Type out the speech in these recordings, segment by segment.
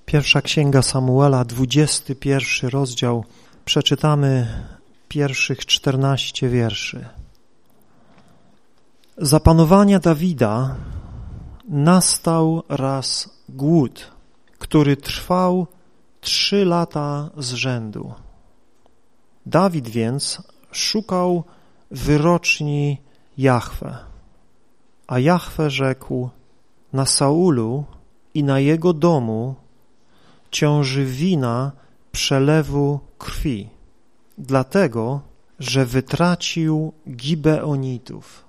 Pierwsza Księga Samuela, 21 rozdział. Przeczytamy pierwszych 14 wierszy. Za panowania Dawida nastał raz głód, który trwał 3 lata z rzędu. Dawid więc szukał wyroczni Jahwe, a Jahwe rzekł: na Saulu i na jego domu ciąży wina przelewu krwi, dlatego, że wytracił Gibeonitów.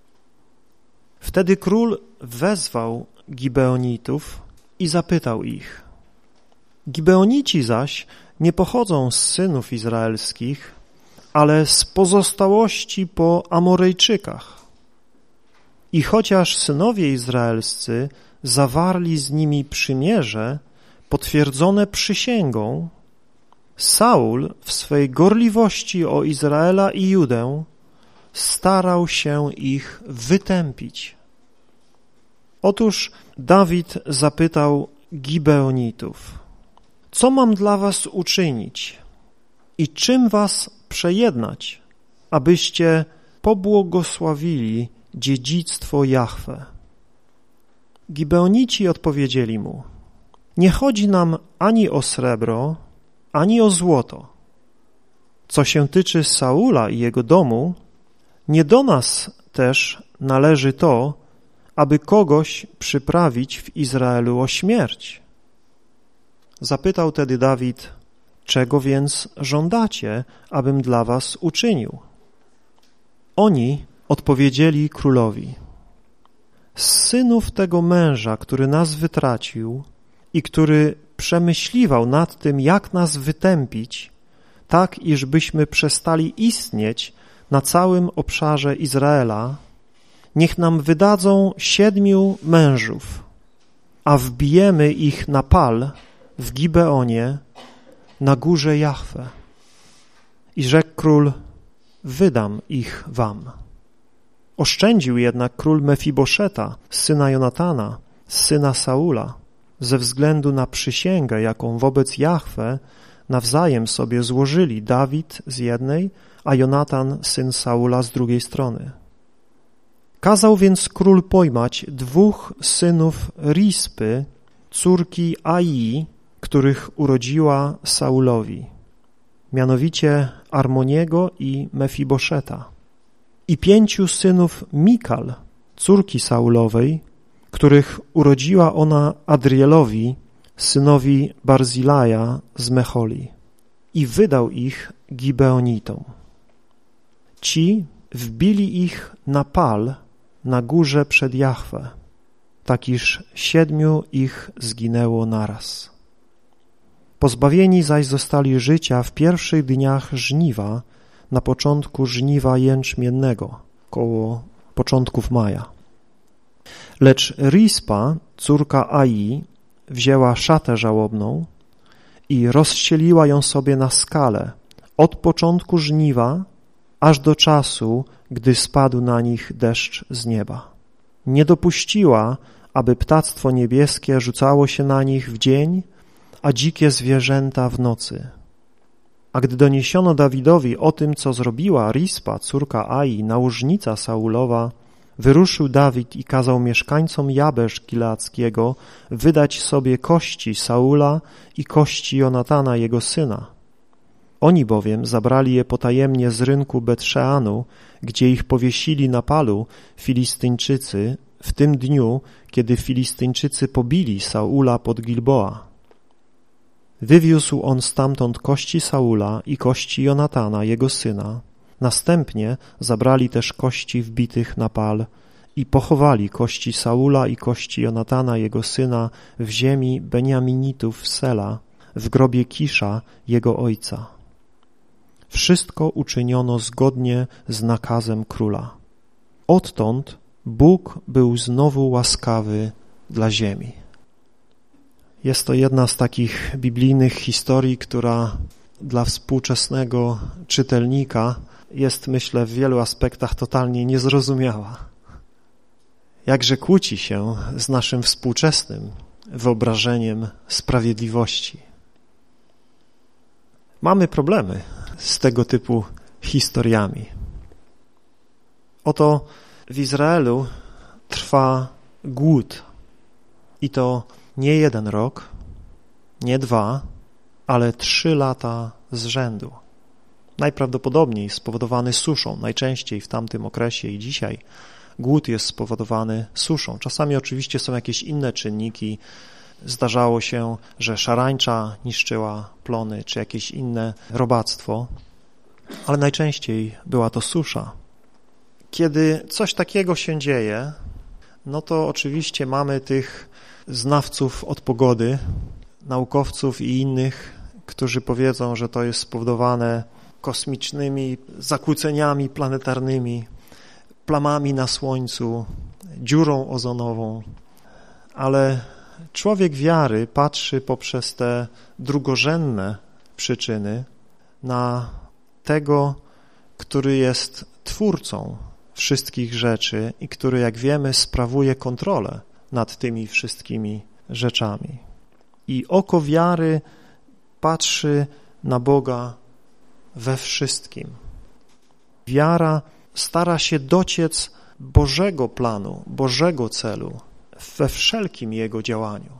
Wtedy król wezwał Gibeonitów i zapytał ich: Gibeonici zaś nie pochodzą z synów izraelskich, ale z pozostałości po Amorejczykach. I chociaż synowie izraelscy zawarli z nimi przymierze potwierdzone przysięgą, Saul w swej gorliwości o Izraela i Judę starał się ich wytępić. Otóż Dawid zapytał Gibeonitów: co mam dla was uczynić i czym was przejednać, abyście pobłogosławili dziedzictwo Jahwe? Gibeonici odpowiedzieli mu: nie chodzi nam ani o srebro, ani o złoto. Co się tyczy Saula i jego domu, nie do nas też należy to, aby kogoś przyprawić w Izraelu o śmierć. Zapytał tedy Dawid: czego więc żądacie, abym dla was uczynił? Oni odpowiedzieli królowi: z synów tego męża, który nas wytracił i który przemyśliwał nad tym, jak nas wytępić, tak iżbyśmy przestali istnieć na całym obszarze Izraela, niech nam wydadzą 7 mężów, a wbijemy ich na pal w Gibeonie na górze Jahwe. I rzekł król: wydam ich wam. Oszczędził jednak król Mefiboszeta, syna Jonatana, syna Saula, ze względu na przysięgę, jaką wobec Jahwe nawzajem sobie złożyli Dawid z jednej, a Jonatan, syn Saula, z drugiej strony. Kazał więc król pojmać 2 synów Rispy, córki Aii, których urodziła Saulowi, mianowicie Armoniego i Mefiboszeta, i 5 synów Mikal, córki Saulowej, których urodziła ona Adrielowi, synowi Barzilaja z Mecholi, i wydał ich Gibeonitom. Ci wbili ich na pal na górze przed Jahwe, tak iż 7 ich zginęło naraz. Pozbawieni zaś zostali życia w pierwszych dniach żniwa, na początku żniwa jęczmiennego, koło początków maja. Lecz Rispa, córka Ai, wzięła szatę żałobną i rozścieliła ją sobie na skale od początku żniwa aż do czasu, gdy spadł na nich deszcz z nieba. Nie dopuściła, aby ptactwo niebieskie rzucało się na nich w dzień, a dzikie zwierzęta w nocy. A gdy doniesiono Dawidowi o tym, co zrobiła Rispa, córka Ai, nałożnica Saulowa, wyruszył Dawid i kazał mieszkańcom Jabesz Gileackiego wydać sobie kości Saula i kości Jonatana, jego syna. Oni bowiem zabrali je potajemnie z rynku Bet-Szeanu, gdzie ich powiesili na palu Filistyńczycy w tym dniu, kiedy Filistyńczycy pobili Saula pod Gilboa. Wywiózł on stamtąd kości Saula i kości Jonatana, jego syna. Następnie zabrali też kości wbitych na pal i pochowali kości Saula i kości Jonatana, jego syna, w ziemi Beniaminitów w Sela, w grobie Kisza, jego ojca. Wszystko uczyniono zgodnie z nakazem króla. Odtąd Bóg był znowu łaskawy dla ziemi. Jest to jedna z takich biblijnych historii, która dla współczesnego czytelnika jest, myślę, w wielu aspektach totalnie niezrozumiała. Jakże kłóci się z naszym współczesnym wyobrażeniem sprawiedliwości. Mamy problemy z tego typu historiami. Oto w Izraelu trwa głód i to nie 1 rok, nie 2, ale 3 lata z rzędu. Najprawdopodobniej spowodowany suszą, najczęściej w tamtym okresie i dzisiaj głód jest spowodowany suszą. Czasami oczywiście są jakieś inne czynniki. Zdarzało się, że szarańcza niszczyła plony, czy jakieś inne robactwo, ale najczęściej była to susza. Kiedy coś takiego się dzieje, no to oczywiście mamy tych znawców od pogody, naukowców i innych, którzy powiedzą, że to jest spowodowane kosmicznymi zakłóceniami planetarnymi, plamami na Słońcu, dziurą ozonową, ale człowiek wiary patrzy poprzez te drugorzędne przyczyny na tego, który jest twórcą wszystkich rzeczy i który, jak wiemy, sprawuje kontrolę nad tymi wszystkimi rzeczami. I oko wiary patrzy na Boga we wszystkim. Wiara stara się dociec Bożego planu, Bożego celu we wszelkim Jego działaniu.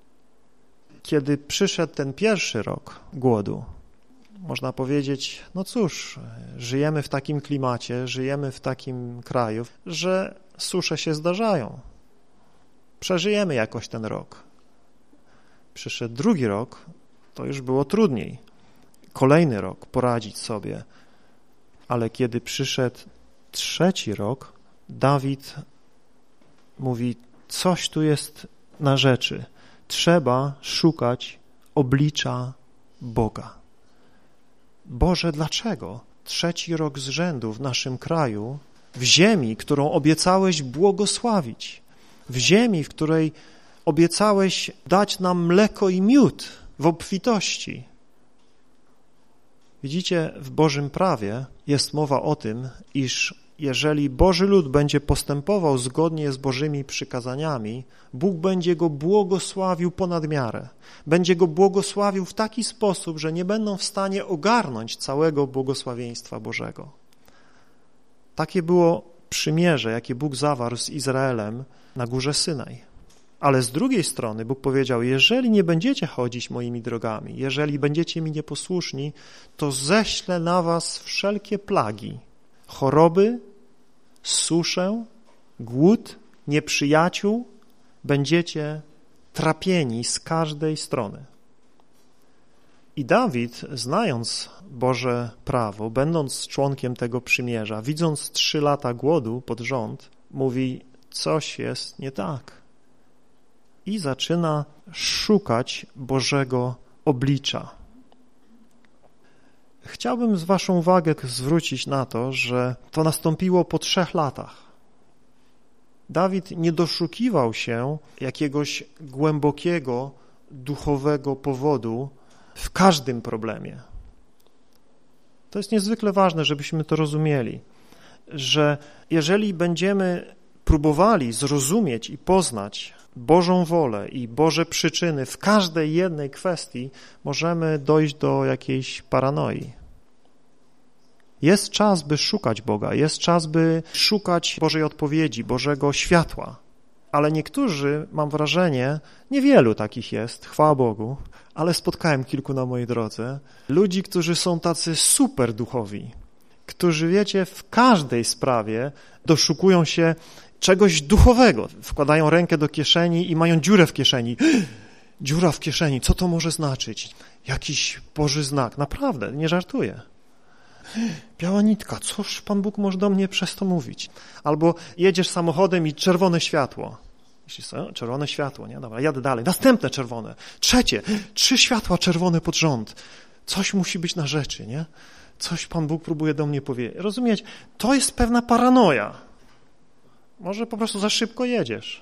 Kiedy przyszedł ten pierwszy rok głodu, można powiedzieć, no cóż, żyjemy w takim klimacie, żyjemy w takim kraju, że susze się zdarzają. Przeżyjemy jakoś ten rok. Przyszedł drugi rok, to już było trudniej. Kolejny rok poradzić sobie. Ale kiedy przyszedł trzeci rok, Dawid mówi, coś tu jest na rzeczy. Trzeba szukać oblicza Boga. Boże, dlaczego trzeci rok z rzędu w naszym kraju, w ziemi, którą obiecałeś błogosławić, w ziemi, w której obiecałeś dać nam mleko i miód w obfitości. Widzicie, w Bożym prawie jest mowa o tym, iż jeżeli Boży lud będzie postępował zgodnie z Bożymi przykazaniami, Bóg będzie go błogosławił ponad miarę. Będzie go błogosławił w taki sposób, że nie będą w stanie ogarnąć całego błogosławieństwa Bożego. Takie było przymierze, jakie Bóg zawarł z Izraelem na górze Synaj. Ale z drugiej strony Bóg powiedział, jeżeli nie będziecie chodzić moimi drogami, jeżeli będziecie mi nieposłuszni, to ześlę na was wszelkie plagi, choroby, suszę, głód, nieprzyjaciół, będziecie trapieni z każdej strony. I Dawid, znając Boże prawo, będąc członkiem tego przymierza, widząc 3 lata głodu pod rząd, mówi, coś jest nie tak. I zaczyna szukać Bożego oblicza. Chciałbym z waszą uwagę zwrócić na to, że to nastąpiło po 3 latach. Dawid nie doszukiwał się jakiegoś głębokiego, duchowego powodu w każdym problemie. To jest niezwykle ważne, żebyśmy to rozumieli, że jeżeli będziemy próbowali zrozumieć i poznać Bożą wolę i Boże przyczyny w każdej jednej kwestii, możemy dojść do jakiejś paranoi. Jest czas, by szukać Boga, jest czas, by szukać Bożej odpowiedzi, Bożego światła. Ale niektórzy, mam wrażenie, niewielu takich jest, chwała Bogu, ale spotkałem kilku na mojej drodze, ludzi, którzy są tacy super duchowi, którzy, wiecie, w każdej sprawie doszukują się czegoś duchowego. Wkładają rękę do kieszeni i mają dziurę w kieszeni. Dziura w kieszeni, co to może znaczyć? Jakiś Boży znak. Naprawdę, nie żartuję. Biała nitka, cóż Pan Bóg może do mnie przez to mówić? Albo jedziesz samochodem i czerwone światło. Myślisz sobie, czerwone światło, nie? Dobra, jadę dalej. Następne czerwone. Trzecie. 3 światła czerwone pod rząd. Coś musi być na rzeczy, nie? Coś Pan Bóg próbuje do mnie powiedzieć. Rozumiecie? To jest pewna paranoja. Może po prostu za szybko jedziesz.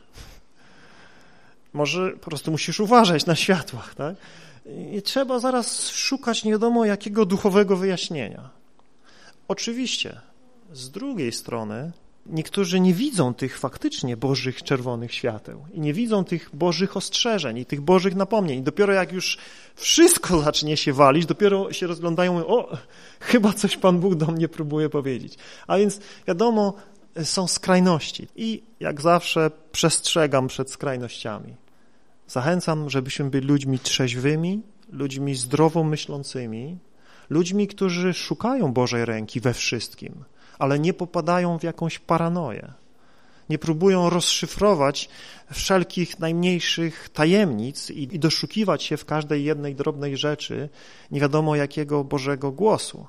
Może po prostu musisz uważać na światłach, tak? I trzeba zaraz szukać nie wiadomo jakiego duchowego wyjaśnienia. Oczywiście, z drugiej strony Niektórzy nie widzą tych faktycznie Bożych czerwonych świateł i nie widzą tych Bożych ostrzeżeń i tych Bożych napomnień. I dopiero jak już wszystko zacznie się walić, dopiero się rozglądają i mówią, o, chyba coś Pan Bóg do mnie próbuje powiedzieć. A więc wiadomo, są skrajności i jak zawsze przestrzegam przed skrajnościami. Zachęcam, żebyśmy byli ludźmi trzeźwymi, ludźmi zdrowo myślącymi, ludźmi, którzy szukają Bożej ręki we wszystkim, ale nie popadają w jakąś paranoję. Nie próbują rozszyfrować wszelkich najmniejszych tajemnic i doszukiwać się w każdej jednej drobnej rzeczy nie wiadomo jakiego Bożego głosu.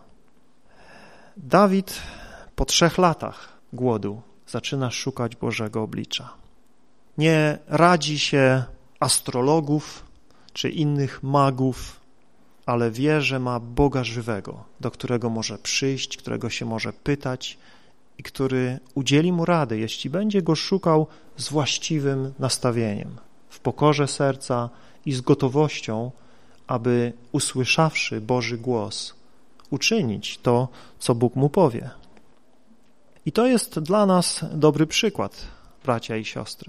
Dawid po 3 latach głodu zaczyna szukać Bożego oblicza. Nie radzi się astrologów czy innych magów, ale wie, że ma Boga żywego, do którego może przyjść, którego się może pytać i który udzieli mu rady, jeśli będzie go szukał z właściwym nastawieniem, w pokorze serca i z gotowością, aby usłyszawszy Boży głos, uczynić to, co Bóg mu powie. I to jest dla nas dobry przykład, bracia i siostry.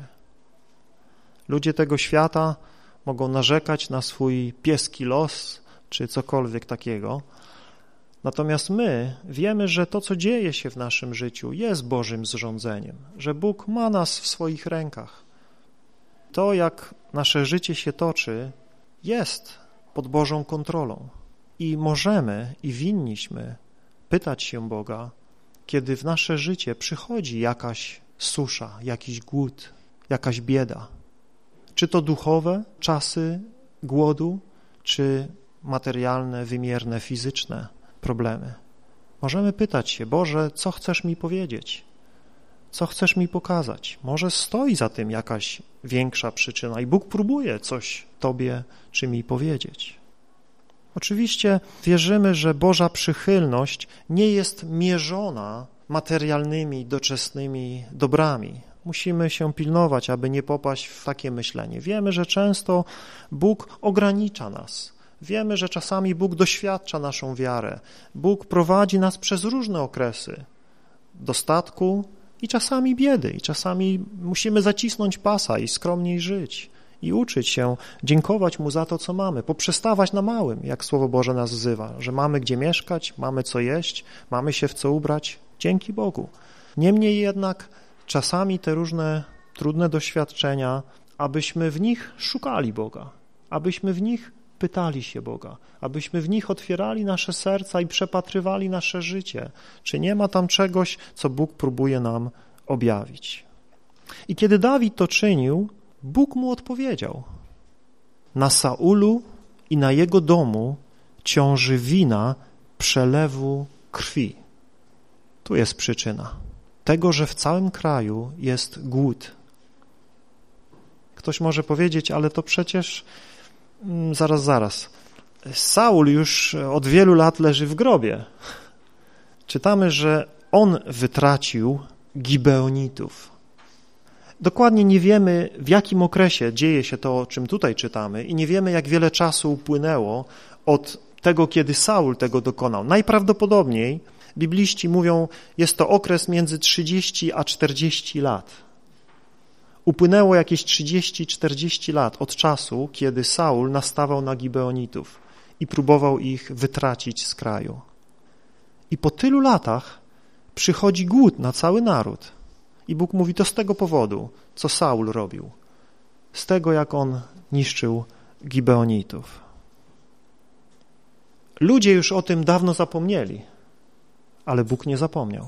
Ludzie tego świata mogą narzekać na swój pieski los, czy cokolwiek takiego. Natomiast my wiemy, że to, co dzieje się w naszym życiu, jest Bożym zrządzeniem, że Bóg ma nas w swoich rękach. To, jak nasze życie się toczy, jest pod Bożą kontrolą i możemy i winniśmy pytać się Boga, kiedy w nasze życie przychodzi jakaś susza, jakiś głód, jakaś bieda. Czy to duchowe czasy głodu, czy materialne, wymierne, fizyczne problemy. Możemy pytać się, Boże, co chcesz mi powiedzieć? Co chcesz mi pokazać? Może stoi za tym jakaś większa przyczyna i Bóg próbuje coś Tobie czy mi powiedzieć. Oczywiście wierzymy, że Boża przychylność nie jest mierzona materialnymi, doczesnymi dobrami. Musimy się pilnować, aby nie popaść w takie myślenie. Wiemy, że często Bóg ogranicza nas. Wiemy, że czasami Bóg doświadcza naszą wiarę. Bóg prowadzi nas przez różne okresy dostatku i czasami biedy. I czasami musimy zacisnąć pasa i skromniej żyć i uczyć się dziękować Mu za to, co mamy, poprzestawać na małym, jak Słowo Boże nas wzywa, że mamy gdzie mieszkać, mamy co jeść, mamy się w co ubrać. Dzięki Bogu. Niemniej jednak czasami te różne trudne doświadczenia, abyśmy w nich szukali Boga, abyśmy w nich pytali się Boga, abyśmy w nich otwierali nasze serca i przepatrywali nasze życie, czy nie ma tam czegoś, co Bóg próbuje nam objawić. I kiedy Dawid to czynił, Bóg mu odpowiedział. Na Saulu i na jego domu ciąży wina przelewu krwi. Tu jest przyczyna tego, że w całym kraju jest głód. Ktoś może powiedzieć, ale to przecież zaraz. Saul już od wielu lat leży w grobie. Czytamy, że on wytracił Gibeonitów. Dokładnie nie wiemy, w jakim okresie dzieje się to, o czym tutaj czytamy i nie wiemy, jak wiele czasu upłynęło od tego, kiedy Saul tego dokonał. Najprawdopodobniej bibliści mówią, jest to okres między 30 a 40 lat. Upłynęło jakieś 30-40 lat od czasu, kiedy Saul nastawał na Gibeonitów i próbował ich wytracić z kraju. I po tylu latach przychodzi głód na cały naród. I Bóg mówi, to z tego powodu, co Saul robił. Z tego, jak on niszczył Gibeonitów. Ludzie już o tym dawno zapomnieli, ale Bóg nie zapomniał.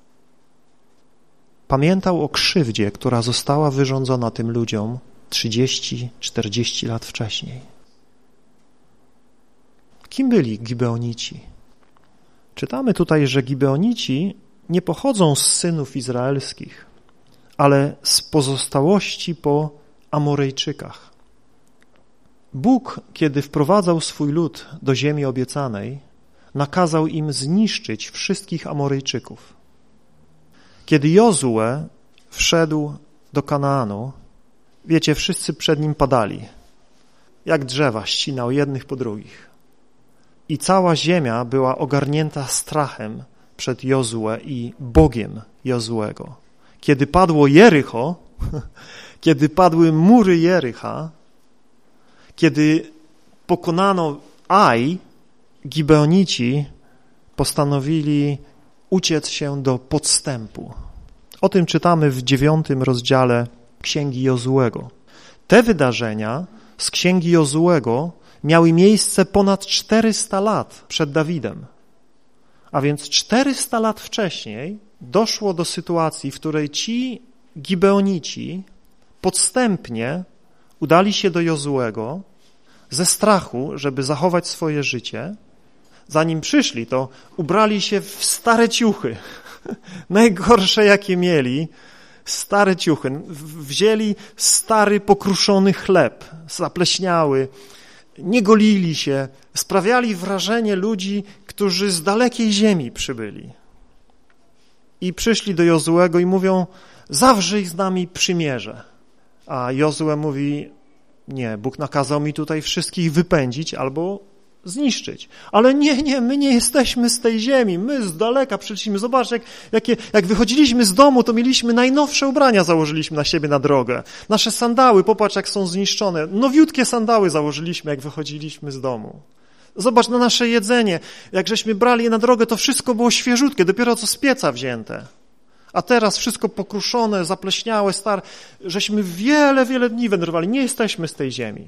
Pamiętał o krzywdzie, która została wyrządzona tym ludziom 30-40 lat wcześniej. Kim byli Gibeonici? Czytamy tutaj, że Gibeonici nie pochodzą z synów izraelskich, ale z pozostałości po Amorejczykach. Bóg, kiedy wprowadzał swój lud do ziemi obiecanej, nakazał im zniszczyć wszystkich Amorejczyków. Kiedy Jozue wszedł do Kanaanu, wiecie, wszyscy przed nim padali, jak drzewa ścinał jednych po drugich. I cała ziemia była ogarnięta strachem przed Jozue i Bogiem Jozuego. Kiedy padło Jericho, kiedy padły mury Jericha, kiedy pokonano Aj, Gibeonici postanowili uciec się do podstępu. O tym czytamy w 9 rozdziale Księgi Jozuego. Te wydarzenia z Księgi Jozuego miały miejsce ponad 400 lat przed Dawidem. A więc 400 lat wcześniej doszło do sytuacji, w której ci Gibeonici podstępnie udali się do Jozuego ze strachu, żeby zachować swoje życie. Zanim przyszli, to ubrali się w stare ciuchy, najgorsze jakie mieli, stare ciuchy. Wzięli stary, pokruszony chleb, zapleśniały, nie golili się, sprawiali wrażenie ludzi, którzy z dalekiej ziemi przybyli. I przyszli do Jozuego i mówią, zawrzyj z nami przymierze. A Jozue mówi, nie, Bóg nakazał mi tutaj wszystkich wypędzić albo zniszczyć. Ale nie, my nie jesteśmy z tej ziemi, my z daleka przyszliśmy. Zobacz, jak wychodziliśmy z domu, to mieliśmy najnowsze ubrania, założyliśmy na siebie na drogę. Nasze sandały, popatrz jak są zniszczone. Nowiutkie sandały założyliśmy, jak wychodziliśmy z domu. Zobacz na nasze jedzenie, jak żeśmy brali je na drogę, to wszystko było świeżutkie, dopiero co z pieca wzięte. A teraz wszystko pokruszone, zapleśniałe, stare. Żeśmy wiele dni wędrowali, nie jesteśmy z tej ziemi.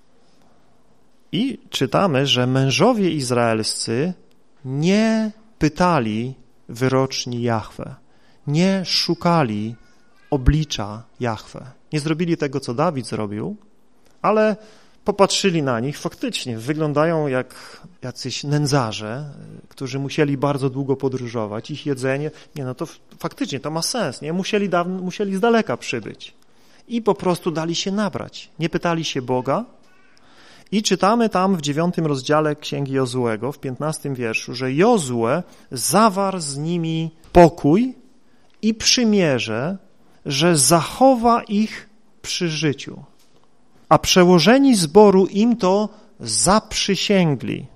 I czytamy, że mężowie izraelscy nie pytali wyroczni Jahwe, nie szukali oblicza Jahwe. Nie zrobili tego, co Dawid zrobił, ale popatrzyli na nich, faktycznie wyglądają jak jacyś nędzarze, którzy musieli bardzo długo podróżować. Ich jedzenie, to faktycznie to ma sens, nie? Musieli z daleka przybyć. I po prostu dali się nabrać. Nie pytali się Boga. I czytamy tam w 9 rozdziale Księgi Jozuego, w 15 wierszu, że Jozue zawarł z nimi pokój i przymierze, że zachowa ich przy życiu. A przełożeni zboru im to zaprzysięgli.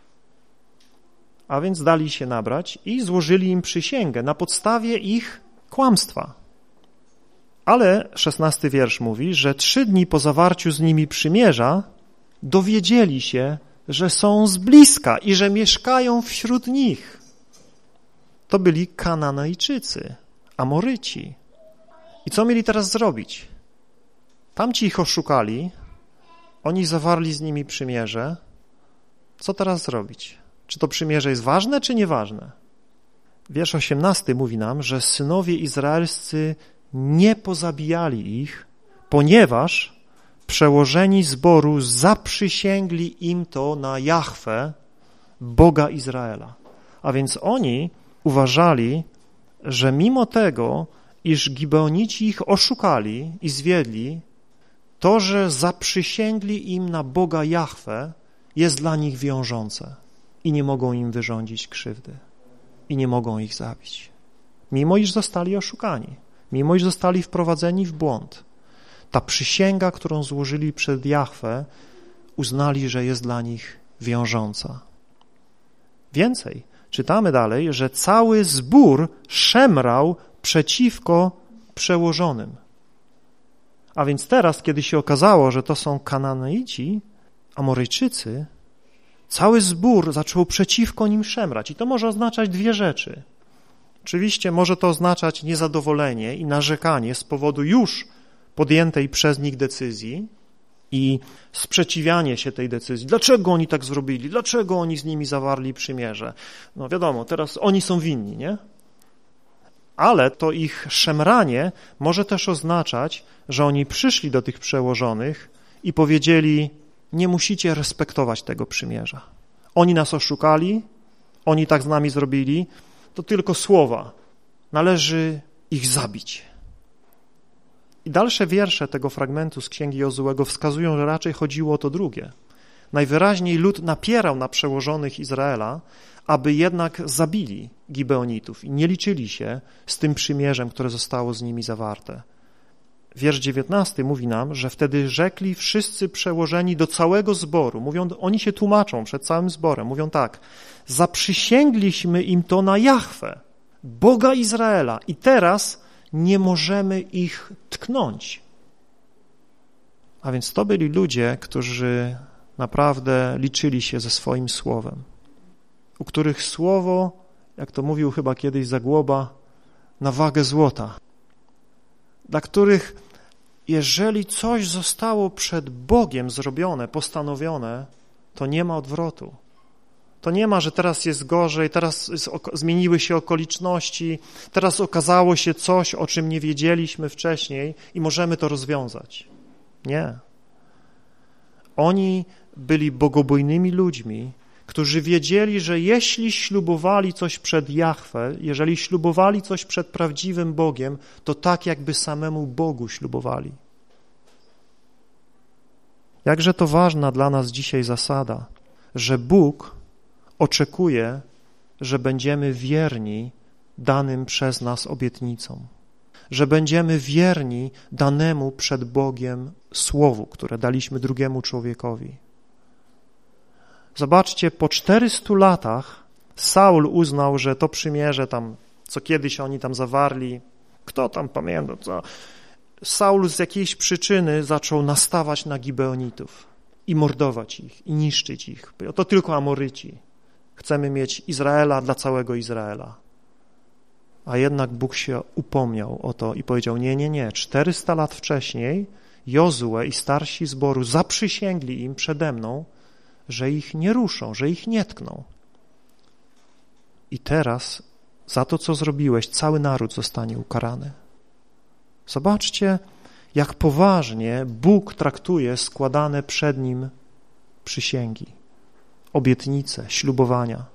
A więc dali się nabrać i złożyli im przysięgę na podstawie ich kłamstwa. Ale 16 wiersz mówi, że 3 dni po zawarciu z nimi przymierza dowiedzieli się, że są z bliska i że mieszkają wśród nich. To byli Kananejczycy, Amoryci. I co mieli teraz zrobić? Tamci ich oszukali, oni zawarli z nimi przymierze. Co teraz zrobić? Czy to przymierze jest ważne, czy nieważne? Wiersz 18 mówi nam, że synowie izraelscy nie pozabijali ich, ponieważ przełożeni zboru zaprzysięgli im to na Jahwe, Boga Izraela. A więc oni uważali, że mimo tego, iż Gibeonici ich oszukali i zwiedli, to, że zaprzysięgli im na Boga Jahwe, jest dla nich wiążące i nie mogą im wyrządzić krzywdy i nie mogą ich zabić. Mimo iż zostali oszukani, mimo iż zostali wprowadzeni w błąd, ta przysięga, którą złożyli przed Jahwe, uznali, że jest dla nich wiążąca. Więcej, czytamy dalej, że cały zbór szemrał przeciwko przełożonym. A więc teraz, kiedy się okazało, że to są Kananeici, Amoryjczycy, cały zbór zaczął przeciwko nim szemrać. I to może oznaczać 2 rzeczy. Oczywiście może to oznaczać niezadowolenie i narzekanie z powodu już podjętej przez nich decyzji i sprzeciwianie się tej decyzji. Dlaczego oni tak zrobili? Dlaczego oni z nimi zawarli przymierze? No wiadomo, teraz oni są winni, nie? Ale to ich szemranie może też oznaczać, że oni przyszli do tych przełożonych i powiedzieli, nie musicie respektować tego przymierza. Oni nas oszukali, oni tak z nami zrobili, to tylko słowa. Należy ich zabić. I dalsze wiersze tego fragmentu z Księgi Jozuego wskazują, że raczej chodziło o to drugie. Najwyraźniej lud napierał na przełożonych Izraela, aby jednak zabili Gibeonitów i nie liczyli się z tym przymierzem, które zostało z nimi zawarte. Wiersz 19 mówi nam, że wtedy rzekli wszyscy przełożeni do całego zboru. Oni się tłumaczą przed całym zborem. Mówią tak, zaprzysięgliśmy im to na Jahwe. Boga Izraela i teraz nie możemy ich tknąć. A więc to byli ludzie, którzy naprawdę liczyli się ze swoim słowem, u których słowo, jak to mówił chyba kiedyś Zagłoba, na wagę złota, dla których jeżeli coś zostało przed Bogiem zrobione, postanowione, to nie ma odwrotu. To nie ma, że teraz jest gorzej, teraz zmieniły się okoliczności, teraz okazało się coś, o czym nie wiedzieliśmy wcześniej i możemy to rozwiązać. Nie. Oni byli bogobojnymi ludźmi, którzy wiedzieli, że jeśli ślubowali coś przed Jahwe, jeżeli ślubowali coś przed prawdziwym Bogiem, to tak jakby samemu Bogu ślubowali. Jakże to ważna dla nas dzisiaj zasada, że Bóg oczekuje, że będziemy wierni danym przez nas obietnicom, że będziemy wierni danemu przed Bogiem słowu, które daliśmy drugiemu człowiekowi. Zobaczcie, po 400 latach Saul uznał, że to przymierze tam, co kiedyś oni tam zawarli, kto tam pamięta, co? Saul z jakiejś przyczyny zaczął nastawać na Gibeonitów i mordować ich, i niszczyć ich. To tylko Amoryci. Chcemy mieć Izraela dla całego Izraela. A jednak Bóg się upomniał o to i powiedział, nie. 400 lat wcześniej Jozue i starsi zboru zaprzysięgli im przede mną, że ich nie ruszą, że ich nie tkną. I teraz za to, co zrobiłeś, cały naród zostanie ukarany. Zobaczcie, jak poważnie Bóg traktuje składane przed Nim przysięgi, obietnice, ślubowania.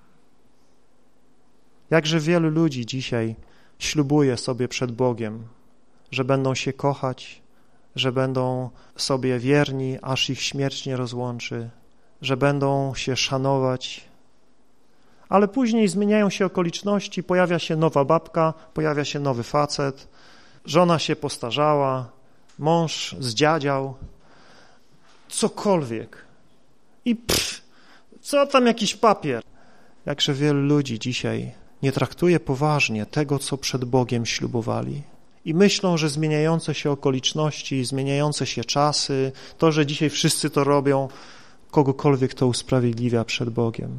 Jakże wielu ludzi dzisiaj ślubuje sobie przed Bogiem, że będą się kochać, że będą sobie wierni, aż ich śmierć nie rozłączy, że będą się szanować, ale później zmieniają się okoliczności, pojawia się nowa babka, pojawia się nowy facet, żona się postarzała, mąż zdziadział, cokolwiek. I co tam jakiś papier? Jakże wielu ludzi dzisiaj nie traktuje poważnie tego, co przed Bogiem ślubowali. I myślą, że zmieniające się okoliczności, zmieniające się czasy, to, że dzisiaj wszyscy to robią, kogokolwiek to usprawiedliwia przed Bogiem.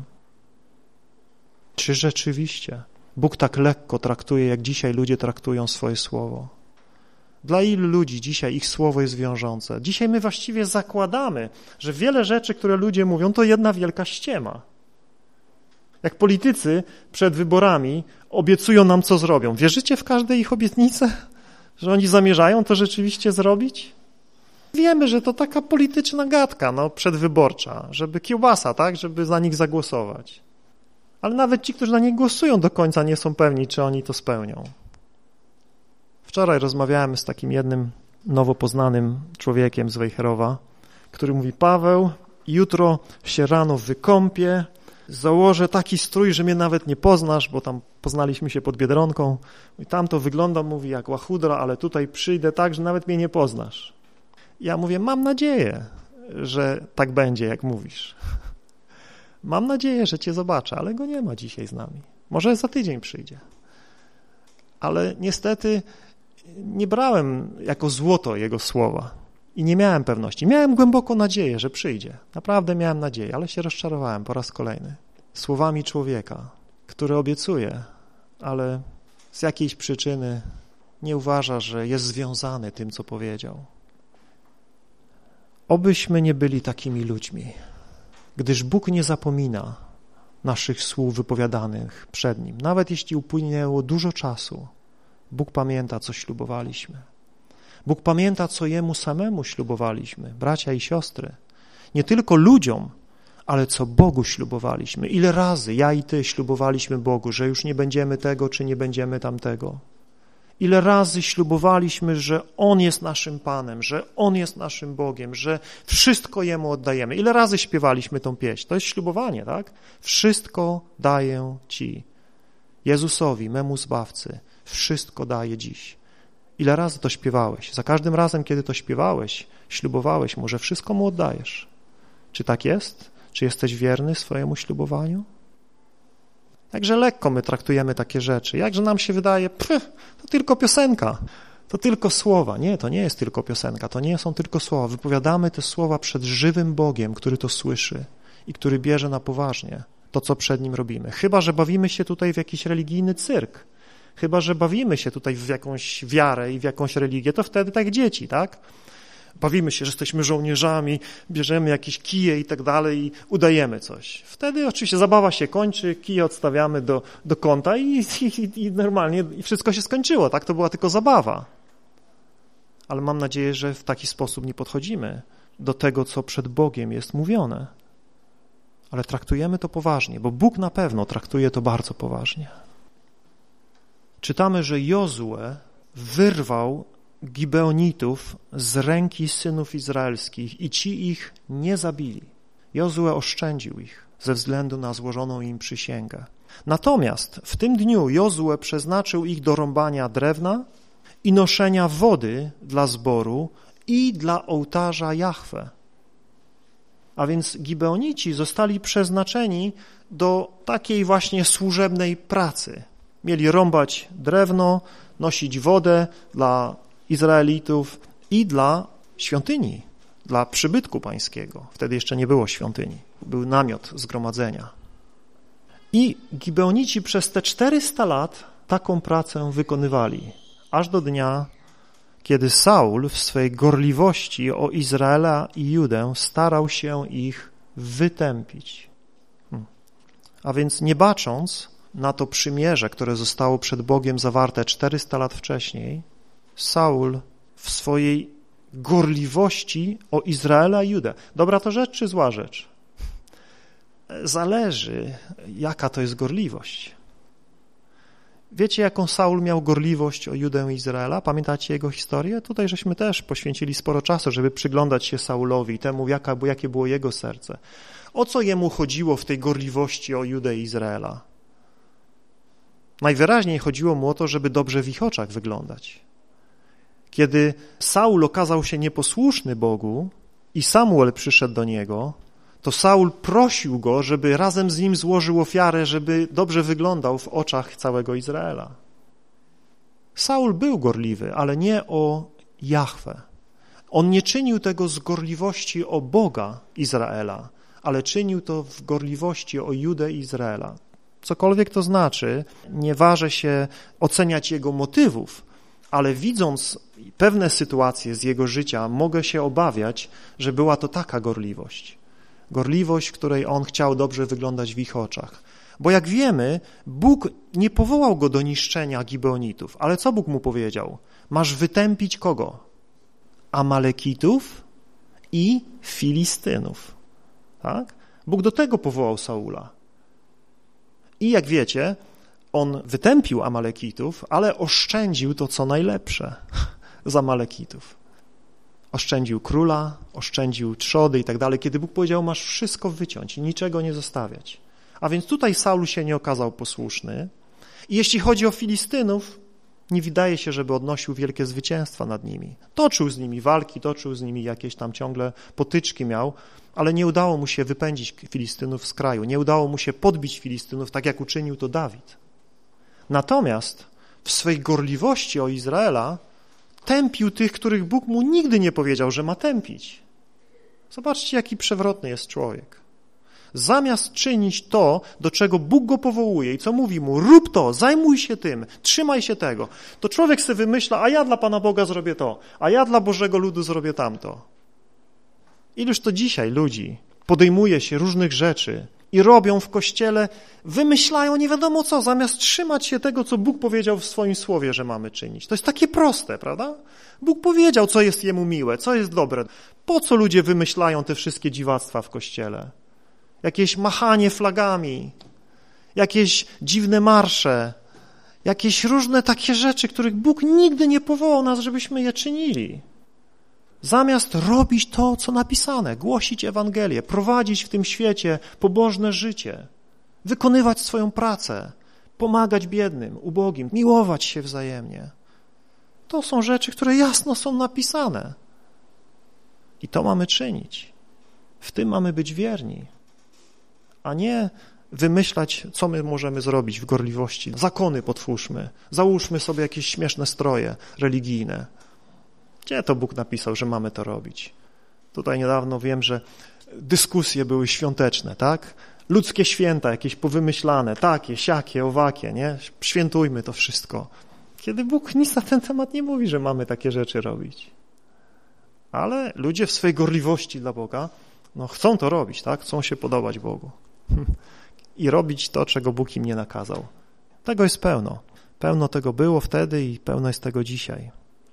Czy rzeczywiście Bóg tak lekko traktuje, jak dzisiaj ludzie traktują swoje słowo? Dla ilu ludzi dzisiaj ich słowo jest wiążące? Dzisiaj my właściwie zakładamy, że wiele rzeczy, które ludzie mówią, to jedna wielka ściema. Jak politycy przed wyborami obiecują nam, co zrobią. Wierzycie w każde ich obietnice? Że oni zamierzają to rzeczywiście zrobić? Wiemy, że to taka polityczna gadka, przedwyborcza, żeby kiełbasa, tak, żeby za nich zagłosować. Ale nawet ci, którzy na nich głosują, do końca nie są pewni, czy oni to spełnią. Wczoraj rozmawiałem z takim jednym nowo poznanym człowiekiem z Wejherowa, który mówi, Paweł, jutro się rano wykąpię, założę taki strój, że mnie nawet nie poznasz, bo tam poznaliśmy się pod Biedronką i tam to wygląda, mówi, jak łachudra, ale tutaj przyjdę tak, że nawet mnie nie poznasz. Ja mówię, mam nadzieję, że tak będzie, jak mówisz. Mam nadzieję, że cię zobaczę, ale go nie ma dzisiaj z nami. Może za tydzień przyjdzie. Ale niestety nie brałem jako złoto jego słowa i nie miałem pewności. Miałem głęboką nadzieję, że przyjdzie. Naprawdę miałem nadzieję, ale się rozczarowałem po raz kolejny. Słowami człowieka, który obiecuje, ale z jakiejś przyczyny nie uważa, że jest związany tym, co powiedział. Obyśmy nie byli takimi ludźmi, gdyż Bóg nie zapomina naszych słów wypowiadanych przed Nim. Nawet jeśli upłynęło dużo czasu, Bóg pamięta, co ślubowaliśmy. Bóg pamięta, co Jemu samemu ślubowaliśmy, bracia i siostry. Nie tylko ludziom, ale co Bogu ślubowaliśmy. Ile razy ja i ty ślubowaliśmy Bogu, że już nie będziemy tego, czy nie będziemy tamtego. Ile razy ślubowaliśmy, że On jest naszym Panem, że On jest naszym Bogiem, że wszystko Jemu oddajemy. Ile razy śpiewaliśmy tą pieśń? To jest ślubowanie, tak? Wszystko daję Ci, Jezusowi, memu Zbawcy, wszystko daję dziś. Ile razy to śpiewałeś? Za każdym razem, kiedy to śpiewałeś, ślubowałeś Mu, że wszystko Mu oddajesz. Czy tak jest? Czy jesteś wierny swojemu ślubowaniu? Jakże lekko my traktujemy takie rzeczy, jakże nam się wydaje, to tylko piosenka, to tylko słowa. Nie, to nie jest tylko piosenka, to nie są tylko słowa. Wypowiadamy te słowa przed żywym Bogiem, który to słyszy i który bierze na poważnie to, co przed Nim robimy. Chyba że bawimy się tutaj w jakiś religijny cyrk, chyba że bawimy się tutaj w jakąś wiarę i w jakąś religię, to wtedy tak dzieci, tak? Bawimy się, że jesteśmy żołnierzami, bierzemy jakieś kije i tak dalej i udajemy coś. Wtedy oczywiście zabawa się kończy, kije odstawiamy do kąta i normalnie i wszystko się skończyło, tak? To była tylko zabawa. Ale mam nadzieję, że w taki sposób nie podchodzimy do tego, co przed Bogiem jest mówione. Ale traktujemy to poważnie, bo Bóg na pewno traktuje to bardzo poważnie. Czytamy, że Jozue wyrwał Gibeonitów z ręki synów izraelskich i ci ich nie zabili. Jozue oszczędził ich ze względu na złożoną im przysięgę. Natomiast w tym dniu Jozue przeznaczył ich do rąbania drewna i noszenia wody dla zboru i dla ołtarza Jahwe. A więc Gibeonici zostali przeznaczeni do takiej właśnie służebnej pracy. Mieli rąbać drewno, nosić wodę dla Izraelitów i dla świątyni, dla przybytku pańskiego. Wtedy jeszcze nie było świątyni, był namiot zgromadzenia. I Gibeonici przez te 400 lat taką pracę wykonywali, aż do dnia, kiedy Saul w swej gorliwości o Izraela i Judę starał się ich wytępić. A więc nie bacząc na to przymierze, które zostało przed Bogiem zawarte 400 lat wcześniej, Saul w swojej gorliwości o Izraela i Judę. Dobra to rzecz czy zła rzecz? Zależy, jaka to jest gorliwość. Wiecie, jaką Saul miał gorliwość o Judę i Izraela? Pamiętacie jego historię? Tutaj żeśmy też poświęcili sporo czasu, żeby przyglądać się Saulowi i temu, jakie było jego serce. O co jemu chodziło w tej gorliwości o Judę i Izraela? Najwyraźniej chodziło mu o to, żeby dobrze w ich oczach wyglądać. Kiedy Saul okazał się nieposłuszny Bogu i Samuel przyszedł do niego, to Saul prosił go, żeby razem z nim złożył ofiarę, żeby dobrze wyglądał w oczach całego Izraela. Saul był gorliwy, ale nie o Jahwe. On nie czynił tego z gorliwości o Boga Izraela, ale czynił to w gorliwości o Judę i Izraela. Cokolwiek to znaczy, nie ważę się oceniać jego motywów, ale widząc pewne sytuacje z jego życia, mogę się obawiać, że była to taka gorliwość. Gorliwość, w której on chciał dobrze wyglądać w ich oczach. Bo jak wiemy, Bóg nie powołał go do niszczenia Gibeonitów, ale co Bóg mu powiedział? Masz wytępić kogo? Amalekitów i Filistynów. Tak? Bóg do tego powołał Saula. I jak wiecie, on wytępił Amalekitów, ale oszczędził to, co najlepsze z Amalekitów. Oszczędził króla, oszczędził trzody i tak dalej, kiedy Bóg powiedział, masz wszystko wyciąć i niczego nie zostawiać. A więc tutaj Saul się nie okazał posłuszny. I jeśli chodzi o Filistynów, nie wydaje się, żeby odnosił wielkie zwycięstwa nad nimi. Toczył z nimi walki, toczył z nimi jakieś tam ciągle potyczki miał, ale nie udało mu się wypędzić Filistynów z kraju, nie udało mu się podbić Filistynów, tak jak uczynił to Dawid. Natomiast w swej gorliwości o Izraela tępił tych, których Bóg mu nigdy nie powiedział, że ma tępić. Zobaczcie, jaki przewrotny jest człowiek. Zamiast czynić to, do czego Bóg go powołuje i co mówi mu, rób to, zajmuj się tym, trzymaj się tego, to człowiek sobie wymyśla, a ja dla Pana Boga zrobię to, a ja dla Bożego ludu zrobię tamto. Iluż to dzisiaj ludzi podejmuje się różnych rzeczy i robią w Kościele, wymyślają nie wiadomo co, zamiast trzymać się tego, co Bóg powiedział w swoim słowie, że mamy czynić. To jest takie proste, prawda? Bóg powiedział, co jest Jemu miłe, co jest dobre. Po co ludzie wymyślają te wszystkie dziwactwa w Kościele? Jakieś machanie flagami, jakieś dziwne marsze, jakieś różne takie rzeczy, których Bóg nigdy nie powołał nas, żebyśmy je czynili. Zamiast robić to, co napisane, głosić Ewangelię, prowadzić w tym świecie pobożne życie, wykonywać swoją pracę, pomagać biednym, ubogim, miłować się wzajemnie. To są rzeczy, które jasno są napisane. I to mamy czynić. W tym mamy być wierni, a nie wymyślać, co my możemy zrobić w gorliwości. Zakony potwórzmy, załóżmy sobie jakieś śmieszne stroje religijne. Gdzie to Bóg napisał, że mamy to robić? Tutaj niedawno wiem, że dyskusje były świąteczne, tak? Ludzkie święta, jakieś powymyślane, takie, siakie, owakie, nie? Świętujmy to wszystko. Kiedy Bóg nic na ten temat nie mówi, że mamy takie rzeczy robić. Ale ludzie w swojej gorliwości dla Boga, chcą to robić, tak? Chcą się podobać Bogu. I robić to, czego Bóg im nie nakazał. Tego jest pełno. Pełno tego było wtedy i pełno jest tego dzisiaj.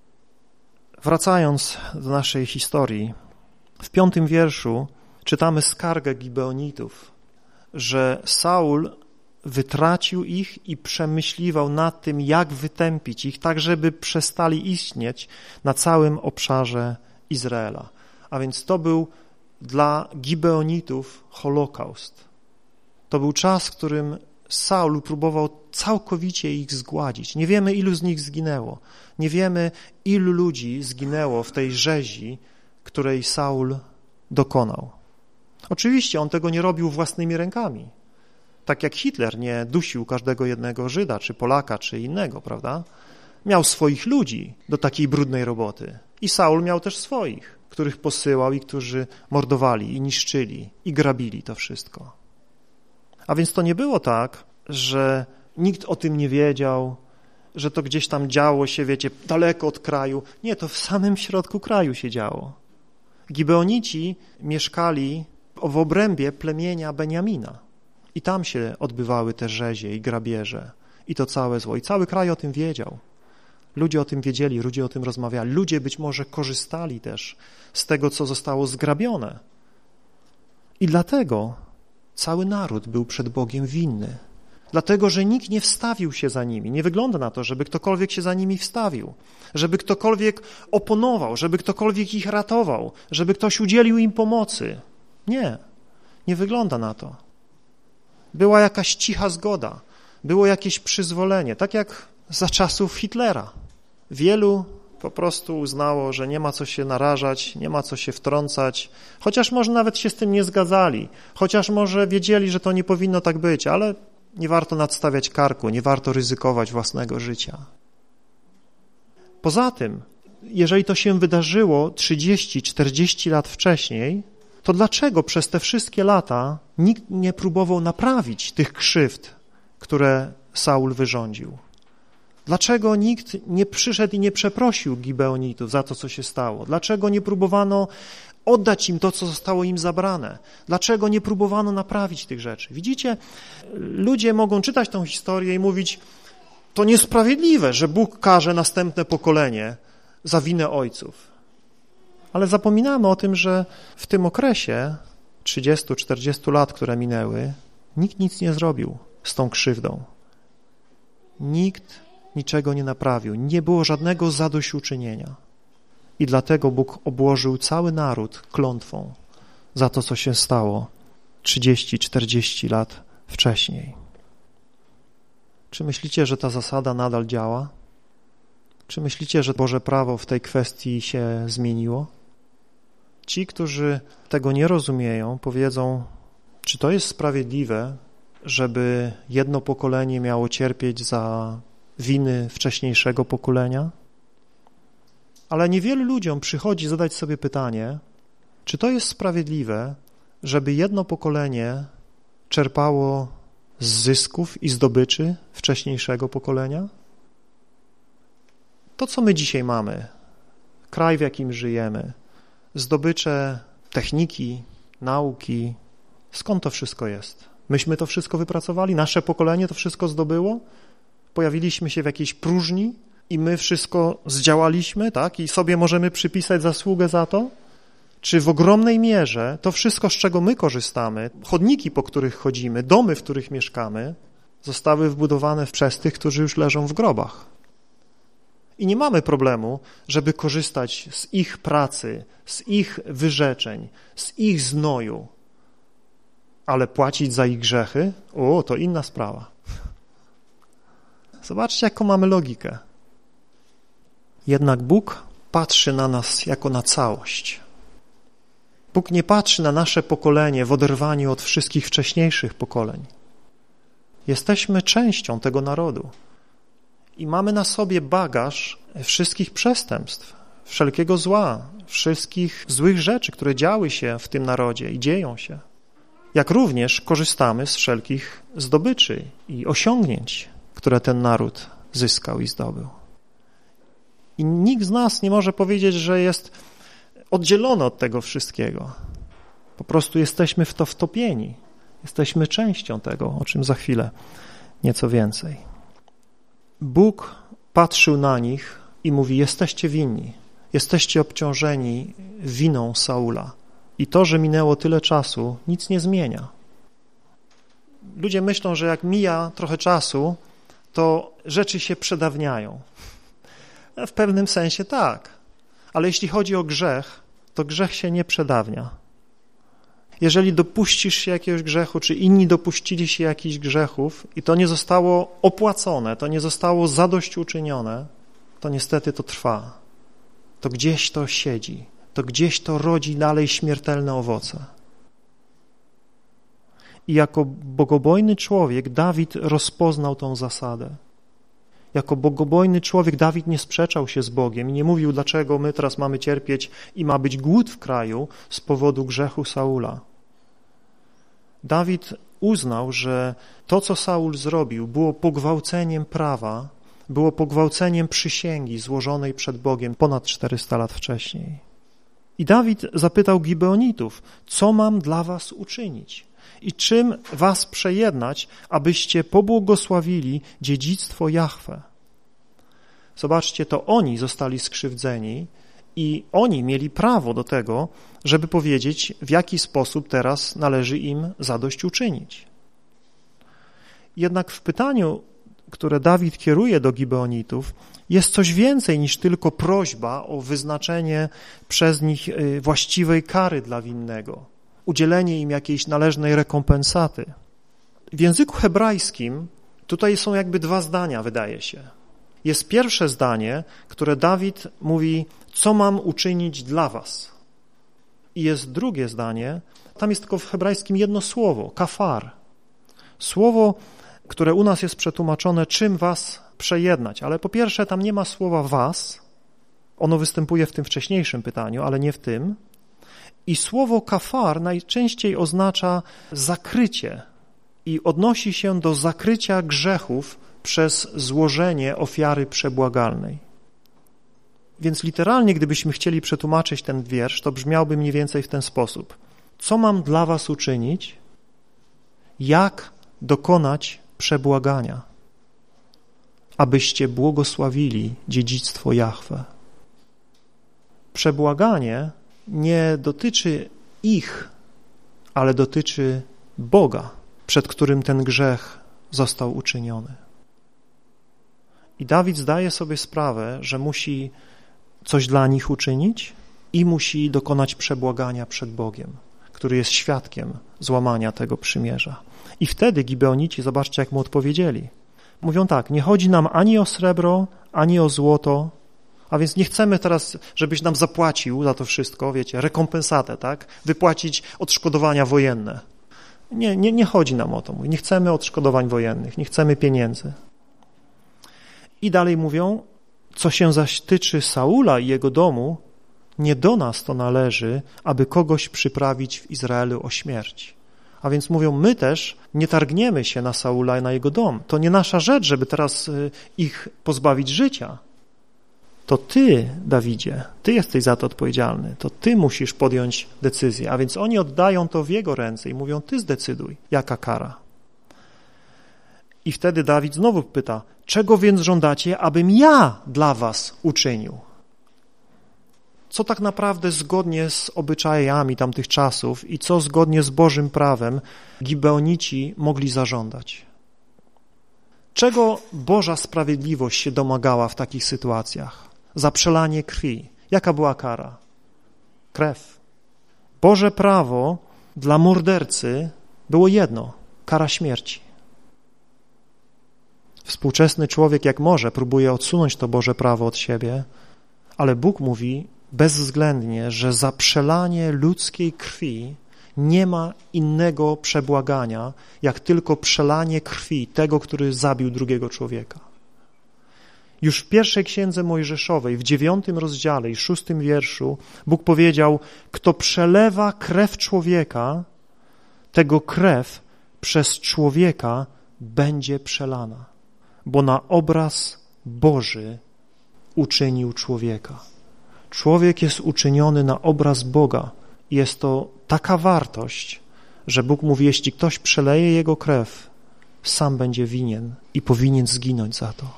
Wracając do naszej historii, w 5 wierszu czytamy skargę Gibeonitów, że Saul wytracił ich i przemyśliwał nad tym, jak wytępić ich, tak żeby przestali istnieć na całym obszarze Izraela. A więc to był dla Gibeonitów Holokaust. To był czas, w którym Saul próbował całkowicie ich zgładzić. Nie wiemy, ilu z nich zginęło. Nie wiemy, ilu ludzi zginęło w tej rzezi, której Saul dokonał. Oczywiście on tego nie robił własnymi rękami. Tak jak Hitler nie dusił każdego jednego Żyda, czy Polaka, czy innego, prawda? Miał swoich ludzi do takiej brudnej roboty. I Saul miał też swoich, których posyłał i którzy mordowali i niszczyli i grabili to wszystko. A więc to nie było tak, że nikt o tym nie wiedział, że to gdzieś tam działo się, wiecie, daleko od kraju. Nie, to w samym środku kraju się działo. Gibeonici mieszkali w obrębie plemienia Beniamina i tam się odbywały te rzezie i grabieże i to całe zło. I cały kraj o tym wiedział. Ludzie o tym wiedzieli, ludzie o tym rozmawiali. Ludzie być może korzystali też z tego, co zostało zgrabione. I dlatego cały naród był przed Bogiem winny. Dlatego, że nikt nie wstawił się za nimi. Nie wygląda na to, żeby ktokolwiek się za nimi wstawił, żeby ktokolwiek oponował, żeby ktokolwiek ich ratował, żeby ktoś udzielił im pomocy. Nie, nie wygląda na to. Była jakaś cicha zgoda, było jakieś przyzwolenie, tak jak za czasów Hitlera. Wielu po prostu uznało, że nie ma co się narażać, nie ma co się wtrącać, chociaż może nawet się z tym nie zgadzali, chociaż może wiedzieli, że to nie powinno tak być, ale nie warto nadstawiać karku, nie warto ryzykować własnego życia. Poza tym, jeżeli to się wydarzyło 30-40 lat wcześniej, to dlaczego przez te wszystkie lata nikt nie próbował naprawić tych krzywd, które Saul wyrządził? Dlaczego nikt nie przyszedł i nie przeprosił Gibeonitów za to, co się stało? Dlaczego nie próbowano oddać im to, co zostało im zabrane? Dlaczego nie próbowano naprawić tych rzeczy? Widzicie, ludzie mogą czytać tą historię i mówić, to niesprawiedliwe, że Bóg karze następne pokolenie za winę ojców. Ale zapominamy o tym, że w tym okresie 30-40 lat, które minęły, nikt nic nie zrobił z tą krzywdą. Nikt niczego nie naprawił, nie było żadnego zadośćuczynienia. I dlatego Bóg obłożył cały naród klątwą za to, co się stało 30-40 lat wcześniej. Czy myślicie, że ta zasada nadal działa? Czy myślicie, że Boże prawo w tej kwestii się zmieniło? Ci, którzy tego nie rozumieją, powiedzą, czy to jest sprawiedliwe, żeby jedno pokolenie miało cierpieć za winy wcześniejszego pokolenia? Ale niewielu ludziom przychodzi zadać sobie pytanie, czy to jest sprawiedliwe, żeby jedno pokolenie czerpało z zysków i zdobyczy wcześniejszego pokolenia? To, co my dzisiaj mamy, kraj, w jakim żyjemy, zdobycze techniki, nauki, skąd to wszystko jest? Myśmy to wszystko wypracowali? Nasze pokolenie to wszystko zdobyło? Pojawiliśmy się w jakiejś próżni i my wszystko zdziałaliśmy, tak? I sobie możemy przypisać zasługę za to? Czy w ogromnej mierze to wszystko, z czego my korzystamy, chodniki, po których chodzimy, domy, w których mieszkamy, zostały wbudowane przez tych, którzy już leżą w grobach? I nie mamy problemu, żeby korzystać z ich pracy, z ich wyrzeczeń, z ich znoju, ale płacić za ich grzechy? To inna sprawa. Zobaczcie, jaką mamy logikę. Jednak Bóg patrzy na nas jako na całość. Bóg nie patrzy na nasze pokolenie w oderwaniu od wszystkich wcześniejszych pokoleń. Jesteśmy częścią tego narodu i mamy na sobie bagaż wszystkich przestępstw, wszelkiego zła, wszystkich złych rzeczy, które działy się w tym narodzie i dzieją się. Jak również korzystamy z wszelkich zdobyczy i osiągnięć, które ten naród zyskał i zdobył. I nikt z nas nie może powiedzieć, że jest oddzielony od tego wszystkiego. Po prostu jesteśmy w to wtopieni. Jesteśmy częścią tego, o czym za chwilę nieco więcej. Bóg patrzył na nich i mówi: jesteście winni, jesteście obciążeni winą Saula. I to, że minęło tyle czasu, nic nie zmienia. Ludzie myślą, że jak mija trochę czasu, to rzeczy się przedawniają. W pewnym sensie tak, ale jeśli chodzi o grzech, to grzech się nie przedawnia. Jeżeli dopuścisz się jakiegoś grzechu, czy inni dopuścili się jakichś grzechów i to nie zostało opłacone, to nie zostało zadośćuczynione, to niestety to trwa. To gdzieś to siedzi, to gdzieś to rodzi dalej śmiertelne owoce. I jako bogobojny człowiek Dawid rozpoznał tą zasadę. Jako bogobojny człowiek Dawid nie sprzeczał się z Bogiem i nie mówił, dlaczego my teraz mamy cierpieć i ma być głód w kraju z powodu grzechu Saula. Dawid uznał, że to, co Saul zrobił, było pogwałceniem prawa, było pogwałceniem przysięgi złożonej przed Bogiem ponad 400 lat wcześniej. I Dawid zapytał Gibeonitów: co mam dla was uczynić i czym was przejednać, abyście pobłogosławili dziedzictwo Jahwe? Zobaczcie, to oni zostali skrzywdzeni i oni mieli prawo do tego, żeby powiedzieć, w jaki sposób teraz należy im zadośćuczynić. Jednak w pytaniu, które Dawid kieruje do Gibeonitów, jest coś więcej niż tylko prośba o wyznaczenie przez nich właściwej kary dla winnego, udzielenie im jakiejś należnej rekompensaty. W języku hebrajskim tutaj są jakby dwa zdania, wydaje się. Jest pierwsze zdanie, które Dawid mówi: co mam uczynić dla was? I jest drugie zdanie, tam jest tylko w hebrajskim jedno słowo, kafar. Słowo, które u nas jest przetłumaczone, czym was przejednać, ale po pierwsze tam nie ma słowa was, ono występuje w tym wcześniejszym pytaniu, ale nie w tym. I słowo kafar najczęściej oznacza zakrycie i odnosi się do zakrycia grzechów przez złożenie ofiary przebłagalnej. Więc literalnie, gdybyśmy chcieli przetłumaczyć ten wiersz, to brzmiałby mniej więcej w ten sposób: co mam dla was uczynić? Jak dokonać przebłagania, abyście błogosławili dziedzictwo Jahwe? Przebłaganie nie dotyczy ich, ale dotyczy Boga, przed którym ten grzech został uczyniony. I Dawid zdaje sobie sprawę, że musi coś dla nich uczynić i musi dokonać przebłagania przed Bogiem, który jest świadkiem złamania tego przymierza. I wtedy Gibeonici, zobaczcie, jak mu odpowiedzieli. Mówią tak: nie chodzi nam ani o srebro, ani o złoto, a więc nie chcemy teraz, żebyś nam zapłacił za to wszystko, wiecie, rekompensatę, tak? Wypłacić odszkodowania wojenne. Nie chodzi nam o to. Nie chcemy odszkodowań wojennych, nie chcemy pieniędzy. I dalej mówią: co się zaś tyczy Saula i jego domu, nie do nas to należy, aby kogoś przyprawić w Izraelu o śmierć. A więc mówią, my też nie targniemy się na Saula i na jego dom. To nie nasza rzecz, żeby teraz ich pozbawić życia. To ty, Dawidzie, ty jesteś za to odpowiedzialny. To ty musisz podjąć decyzję. A więc oni oddają to w jego ręce i mówią, ty zdecyduj, jaka kara. I wtedy Dawid znowu pyta, czego więc żądacie, abym ja dla was uczynił? Co tak naprawdę zgodnie z obyczajami tamtych czasów i co zgodnie z Bożym prawem Gibeonici mogli zażądać? Czego Boża sprawiedliwość się domagała w takich sytuacjach? Za przelanie krwi. Jaka była kara? Krew. Boże prawo dla mordercy było jedno, kara śmierci. Współczesny człowiek jak może próbuje odsunąć to Boże prawo od siebie, ale Bóg mówi bezwzględnie, że za przelanie ludzkiej krwi Nie ma innego przebłagania, jak tylko przelanie krwi tego, który zabił drugiego człowieka. Już w pierwszej księdze Mojżeszowej, w 9 rozdziale i 6 wierszu, Bóg powiedział, kto przelewa krew człowieka, tego krew przez człowieka będzie przelana, bo na obraz Boży uczynił człowieka. Człowiek jest uczyniony na obraz Boga. Jest to taka wartość, że Bóg mówi, jeśli ktoś przeleje jego krew, sam będzie winien i powinien zginąć za to.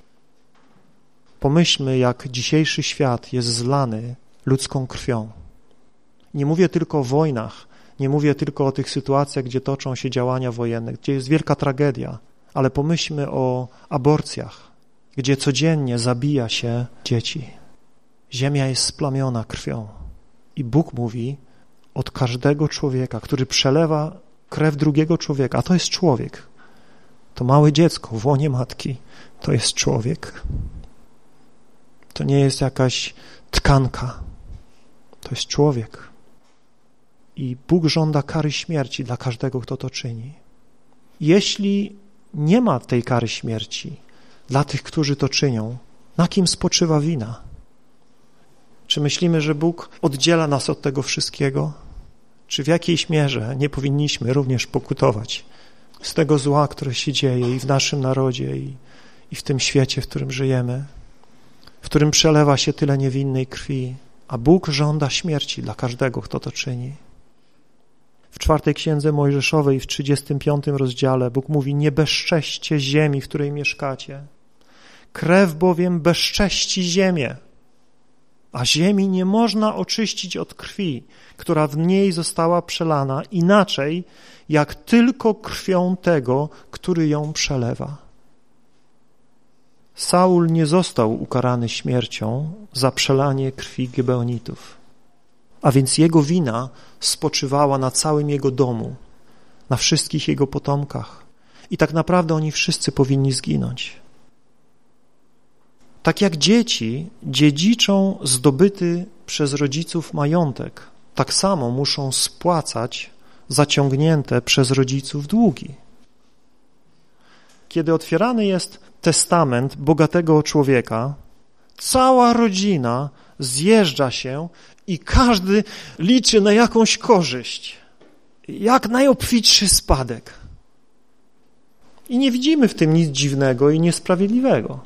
Pomyślmy, jak dzisiejszy świat jest zlany ludzką krwią. Nie mówię tylko o wojnach, nie mówię tylko o tych sytuacjach, gdzie toczą się działania wojenne, gdzie jest wielka tragedia, ale pomyślmy o aborcjach, gdzie codziennie zabija się dzieci. Ziemia jest splamiona krwią. I Bóg mówi, od każdego człowieka, który przelewa krew drugiego człowieka, a to jest człowiek, to małe dziecko w łonie matki, to jest człowiek. To nie jest jakaś tkanka, to jest człowiek. I Bóg żąda kary śmierci dla każdego, kto to czyni. Jeśli nie ma tej kary śmierci dla tych, którzy to czynią, na kim spoczywa wina? Czy myślimy, że Bóg oddziela nas od tego wszystkiego? Czy w jakiejś mierze nie powinniśmy również pokutować z tego zła, które się dzieje i w naszym narodzie, i w tym świecie, w którym żyjemy, w którym przelewa się tyle niewinnej krwi, a Bóg żąda śmierci dla każdego, kto to czyni? W 4 księdze Mojżeszowej, w 35 rozdziale Bóg mówi, nie bezcześćcie ziemi, w której mieszkacie. Krew bowiem bezcześci ziemię, a ziemi nie można oczyścić od krwi, która w niej została przelana, inaczej jak tylko krwią tego, który ją przelewa. Saul nie został ukarany śmiercią za przelanie krwi Gibeonitów, a więc jego wina spoczywała na całym jego domu, na wszystkich jego potomkach i tak naprawdę oni wszyscy powinni zginąć. Tak jak dzieci dziedziczą zdobyty przez rodziców majątek, tak samo muszą spłacać zaciągnięte przez rodziców długi. Kiedy otwierany jest testament bogatego człowieka, cała rodzina zjeżdża się i każdy liczy na jakąś korzyść, jak najobfitszy spadek. I nie widzimy w tym nic dziwnego i niesprawiedliwego.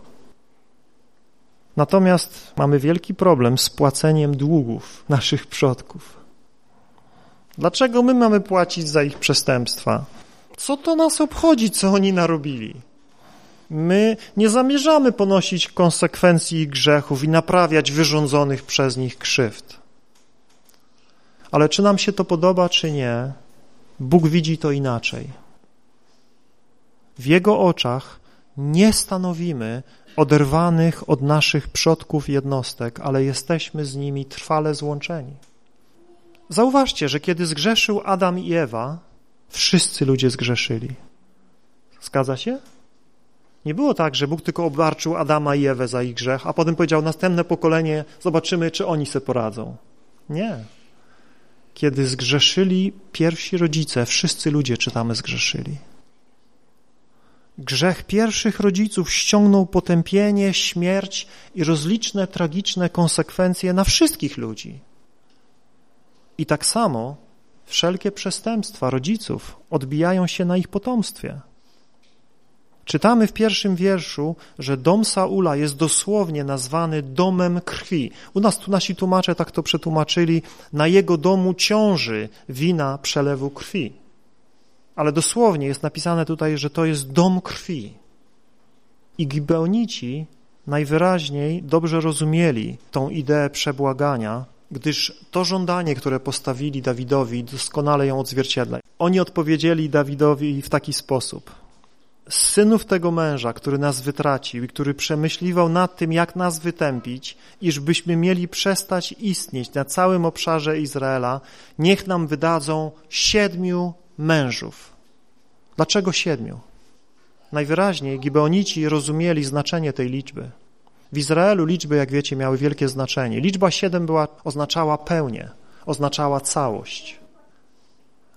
Natomiast mamy wielki problem z płaceniem długów naszych przodków. Dlaczego my mamy płacić za ich przestępstwa? Co to nas obchodzi, co oni narobili? My nie zamierzamy ponosić konsekwencji ich grzechów i naprawiać wyrządzonych przez nich krzywd. Ale czy nam się to podoba, czy nie, Bóg widzi to inaczej. W Jego oczach nie stanowimy oderwanych od naszych przodków jednostek, ale jesteśmy z nimi trwale złączeni. Zauważcie, że kiedy zgrzeszył Adam i Ewa, wszyscy ludzie zgrzeszyli. Zgadza się? Nie było tak, że Bóg tylko obarczył Adama i Ewę za ich grzech, a potem powiedział, następne pokolenie, zobaczymy, czy oni se poradzą. Nie. Kiedy zgrzeszyli pierwsi rodzice, wszyscy ludzie, czytamy, zgrzeszyli. Grzech pierwszych rodziców ściągnął potępienie, śmierć i rozliczne tragiczne konsekwencje na wszystkich ludzi. I tak samo wszelkie przestępstwa rodziców odbijają się na ich potomstwie. Czytamy w 1 wierszu, że dom Saula jest dosłownie nazwany domem krwi. U nas tu nasi tłumacze tak to przetłumaczyli, na jego domu ciąży wina przelewu krwi. Ale dosłownie jest napisane tutaj, że to jest dom krwi. I Gibeonici najwyraźniej dobrze rozumieli tą ideę przebłagania, gdyż to żądanie, które postawili Dawidowi, doskonale ją odzwierciedla. Oni odpowiedzieli Dawidowi w taki sposób. Z synów tego męża, który nas wytracił i który przemyśliwał nad tym, jak nas wytępić, iżbyśmy mieli przestać istnieć na całym obszarze Izraela, niech nam wydadzą 7 mężów. Dlaczego 7? Najwyraźniej Gibeonici rozumieli znaczenie tej liczby. W Izraelu liczby, jak wiecie, miały wielkie znaczenie. Liczba 7 oznaczała pełnię, oznaczała całość.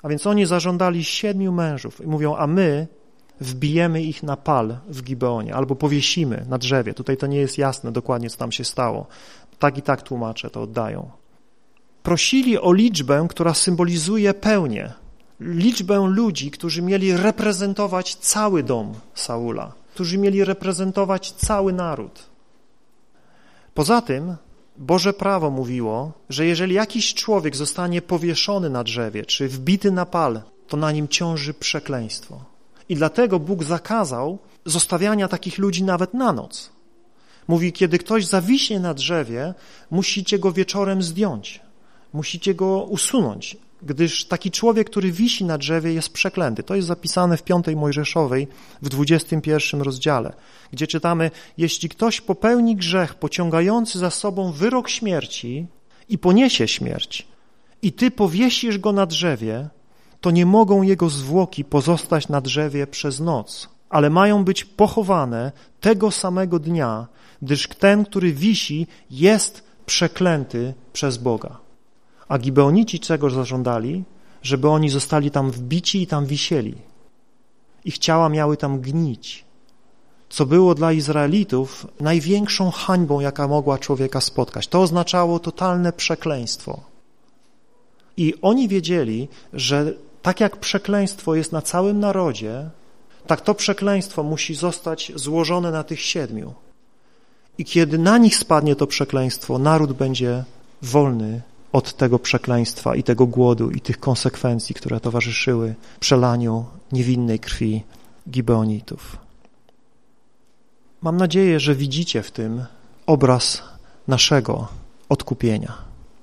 A więc oni zażądali 7 mężów i mówią, a my wbijemy ich na pal w Gibeonie albo powiesimy na drzewie. Tutaj to nie jest jasne dokładnie, co tam się stało. Tak i tak tłumacze to oddają. Prosili o liczbę, która symbolizuje pełnię. Liczbę ludzi, którzy mieli reprezentować cały dom Saula, którzy mieli reprezentować cały naród. Poza tym Boże prawo mówiło, że jeżeli jakiś człowiek zostanie powieszony na drzewie czy wbity na pal, to na nim ciąży przekleństwo. I dlatego Bóg zakazał zostawiania takich ludzi nawet na noc. Mówi, kiedy ktoś zawiśnie na drzewie, musicie go wieczorem zdjąć, musicie go usunąć, gdyż taki człowiek, który wisi na drzewie, jest przeklęty. To jest zapisane w 5 Mojżeszowej w 21 rozdziale, gdzie czytamy, jeśli ktoś popełni grzech pociągający za sobą wyrok śmierci i poniesie śmierć i ty powiesisz go na drzewie, to nie mogą jego zwłoki pozostać na drzewie przez noc, ale mają być pochowane tego samego dnia, gdyż ten, który wisi, jest przeklęty przez Boga. A Gibeonici czego zażądali? Żeby oni zostali tam wbici i tam wisieli. Ich ciała miały tam gnić, co było dla Izraelitów największą hańbą, jaka mogła człowieka spotkać. To oznaczało totalne przekleństwo. I oni wiedzieli, że tak jak przekleństwo jest na całym narodzie, tak to przekleństwo musi zostać złożone na tych 7. I kiedy na nich spadnie to przekleństwo, naród będzie wolny od tego przekleństwa i tego głodu i tych konsekwencji, które towarzyszyły przelaniu niewinnej krwi Gibeonitów. Mam nadzieję, że widzicie w tym obraz naszego odkupienia.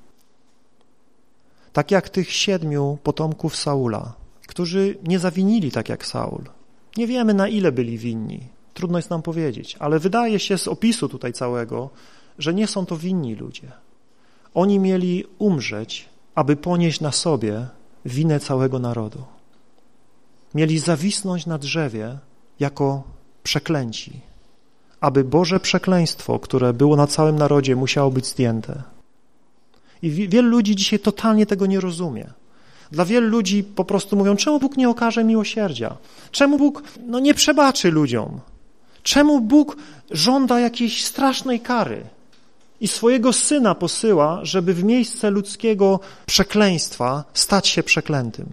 Tak jak tych 7 potomków Saula, którzy nie zawinili tak jak Saul. Nie wiemy, na ile byli winni. Trudno jest nam powiedzieć, ale wydaje się z opisu tutaj całego, że nie są to winni ludzie. Oni mieli umrzeć, aby ponieść na sobie winę całego narodu. Mieli zawisnąć na drzewie jako przeklęci, aby Boże przekleństwo, które było na całym narodzie, musiało być zdjęte. I wielu ludzi dzisiaj totalnie tego nie rozumie. Dla wielu ludzi po prostu mówią, czemu Bóg nie okaże miłosierdzia? Czemu Bóg nie przebaczy ludziom? Czemu Bóg żąda jakiejś strasznej kary? I swojego Syna posyła, żeby w miejsce ludzkiego przekleństwa stać się przeklętym.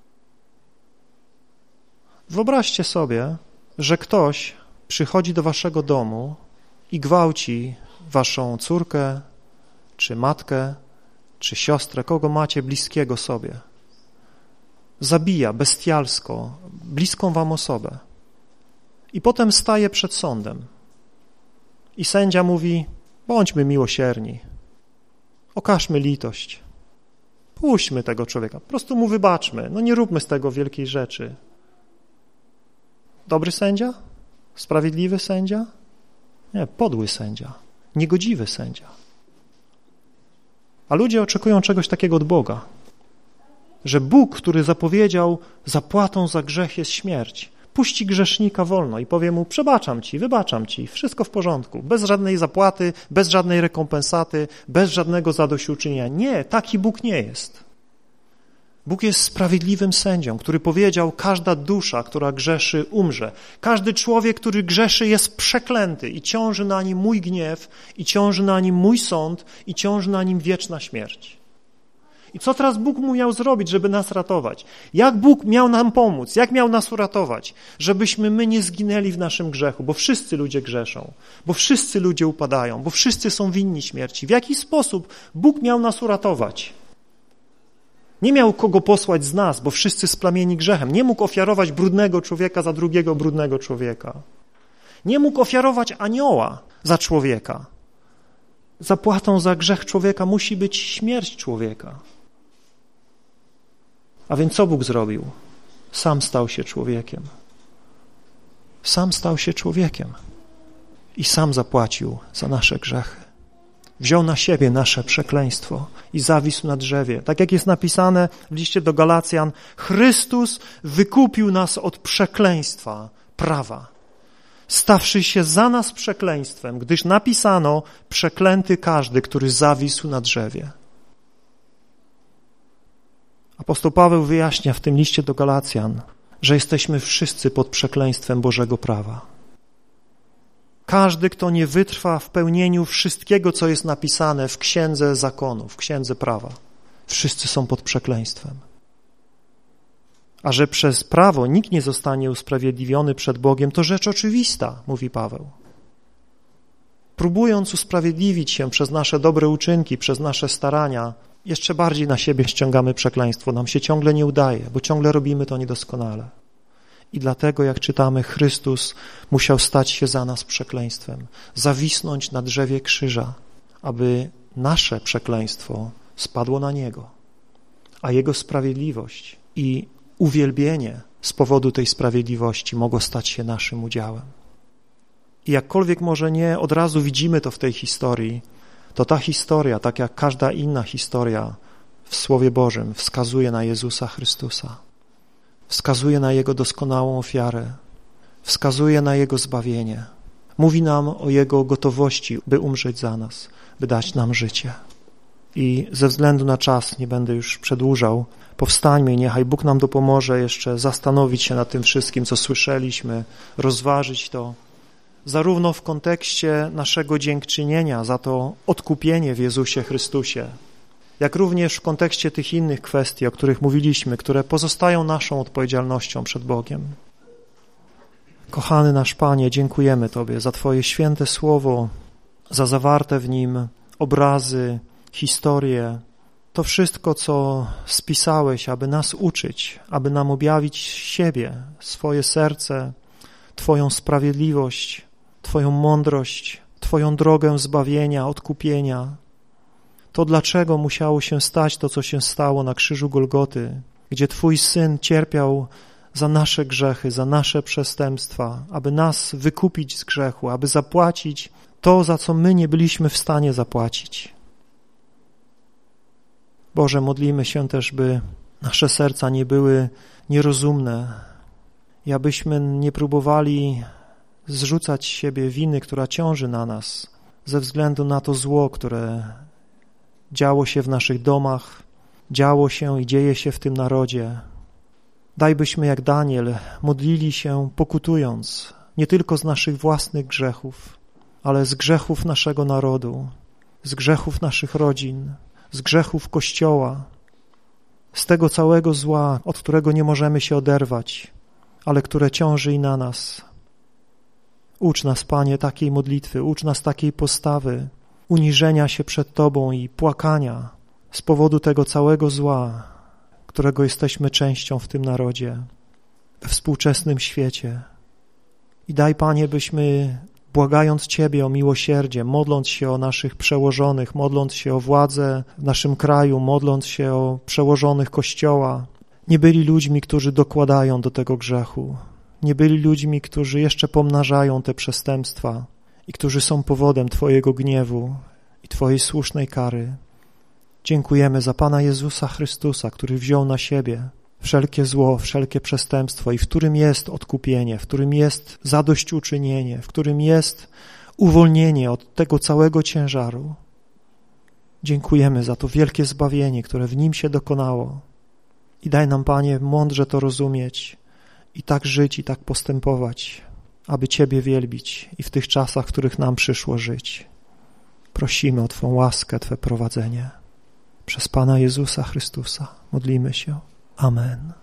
Wyobraźcie sobie, że ktoś przychodzi do waszego domu i gwałci waszą córkę, czy matkę, czy siostrę, kogo macie bliskiego sobie. Zabija bestialsko bliską wam osobę. I potem staje przed sądem. I sędzia mówi, bądźmy miłosierni, okażmy litość, puśćmy tego człowieka, po prostu mu wybaczmy, nie róbmy z tego wielkiej rzeczy. Dobry sędzia? Sprawiedliwy sędzia? Nie, podły sędzia, niegodziwy sędzia. A ludzie oczekują czegoś takiego od Boga, że Bóg, który zapowiedział, zapłatą za grzech jest śmierć, puści grzesznika wolno i powie mu, przebaczam ci, wybaczam ci, wszystko w porządku, bez żadnej zapłaty, bez żadnej rekompensaty, bez żadnego zadośćuczynienia. Nie, taki Bóg nie jest. Bóg jest sprawiedliwym sędzią, który powiedział, każda dusza, która grzeszy, umrze. Każdy człowiek, który grzeszy, jest przeklęty i ciąży na nim mój gniew, i ciąży na nim mój sąd, i ciąży na nim wieczna śmierć. I co teraz Bóg miał zrobić, żeby nas ratować? Jak Bóg miał nam pomóc? Jak miał nas uratować? Żebyśmy my nie zginęli w naszym grzechu, bo wszyscy ludzie grzeszą, bo wszyscy ludzie upadają, bo wszyscy są winni śmierci. W jaki sposób Bóg miał nas uratować? Nie miał kogo posłać z nas, bo wszyscy splamieni grzechem. Nie mógł ofiarować brudnego człowieka za drugiego brudnego człowieka. Nie mógł ofiarować anioła za człowieka. Zapłatą za grzech człowieka musi być śmierć człowieka. A więc co Bóg zrobił? Sam stał się człowiekiem. Sam stał się człowiekiem i sam zapłacił za nasze grzechy. Wziął na siebie nasze przekleństwo i zawisł na drzewie. Tak jak jest napisane w liście do Galacjan, Chrystus wykupił nas od przekleństwa prawa, stawszy się za nas przekleństwem, gdyż napisano, przeklęty każdy, który zawisł na drzewie. Apostoł Paweł wyjaśnia w tym liście do Galacjan, że jesteśmy wszyscy pod przekleństwem Bożego prawa. Każdy, kto nie wytrwa w pełnieniu wszystkiego, co jest napisane w Księdze Zakonu, w Księdze Prawa, wszyscy są pod przekleństwem. A że przez prawo nikt nie zostanie usprawiedliwiony przed Bogiem, to rzecz oczywista, mówi Paweł. Próbując usprawiedliwić się przez nasze dobre uczynki, przez nasze starania, jeszcze bardziej na siebie ściągamy przekleństwo. Nam się ciągle nie udaje, bo ciągle robimy to niedoskonale. I dlatego, jak czytamy, Chrystus musiał stać się za nas przekleństwem, zawisnąć na drzewie krzyża, aby nasze przekleństwo spadło na Niego, a Jego sprawiedliwość i uwielbienie z powodu tej sprawiedliwości mogło stać się naszym udziałem. I jakkolwiek może nie od razu widzimy to w tej historii, to ta historia, tak jak każda inna historia w Słowie Bożym, wskazuje na Jezusa Chrystusa. Wskazuje na Jego doskonałą ofiarę, wskazuje na Jego zbawienie. Mówi nam o Jego gotowości, by umrzeć za nas, by dać nam życie. I ze względu na czas nie będę już przedłużał. Powstańmy i niechaj Bóg nam dopomoże jeszcze zastanowić się nad tym wszystkim, co słyszeliśmy, rozważyć to, zarówno w kontekście naszego dziękczynienia za to odkupienie w Jezusie Chrystusie, jak również w kontekście tych innych kwestii, o których mówiliśmy, które pozostają naszą odpowiedzialnością przed Bogiem. Kochany nasz Panie, dziękujemy Tobie za Twoje święte słowo, za zawarte w nim obrazy, historie, to wszystko, co spisałeś, aby nas uczyć, aby nam objawić siebie, swoje serce, Twoją sprawiedliwość, Twoją mądrość, Twoją drogę zbawienia, odkupienia. To dlaczego musiało się stać to, co się stało na krzyżu Golgoty, gdzie Twój Syn cierpiał za nasze grzechy, za nasze przestępstwa, aby nas wykupić z grzechu, aby zapłacić to, za co my nie byliśmy w stanie zapłacić. Boże, modlimy się też, by nasze serca nie były nierozumne i abyśmy nie próbowali zrzucać z siebie winy, która ciąży na nas ze względu na to zło, które działo się w naszych domach, działo się i dzieje się w tym narodzie. Daj, byśmy jak Daniel modlili się pokutując nie tylko z naszych własnych grzechów, ale z grzechów naszego narodu, z grzechów naszych rodzin, z grzechów Kościoła, z tego całego zła, od którego nie możemy się oderwać, ale które ciąży i na nas. Ucz nas, Panie, takiej modlitwy, ucz nas takiej postawy, uniżenia się przed Tobą i płakania z powodu tego całego zła, którego jesteśmy częścią w tym narodzie, we współczesnym świecie. I daj, Panie, byśmy, błagając Ciebie o miłosierdzie, modląc się o naszych przełożonych, modląc się o władzę w naszym kraju, modląc się o przełożonych Kościoła, nie byli ludźmi, którzy dokładają do tego grzechu, nie byli ludźmi, którzy jeszcze pomnażają te przestępstwa i którzy są powodem Twojego gniewu i Twojej słusznej kary. Dziękujemy za Pana Jezusa Chrystusa, który wziął na siebie wszelkie zło, wszelkie przestępstwo i w którym jest odkupienie, w którym jest zadośćuczynienie, w którym jest uwolnienie od tego całego ciężaru. Dziękujemy za to wielkie zbawienie, które w Nim się dokonało. I daj nam, Panie, mądrze to rozumieć i tak żyć, i tak postępować, aby Ciebie wielbić i w tych czasach, w których nam przyszło żyć. Prosimy o Twą łaskę, Twe prowadzenie. Przez Pana Jezusa Chrystusa modlimy się. Amen.